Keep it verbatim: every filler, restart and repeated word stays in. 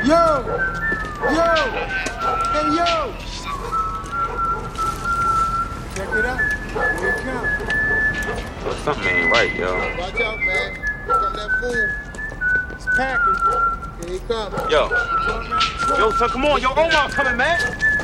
Yo! Yo! Hey, yo! Check it out. Here it comes. Well, something ain't right, yo. Watch out, man. Here come that fool. It's packing. Here he comes. Yo. Yo, son, come on. Yo, Omar coming, man.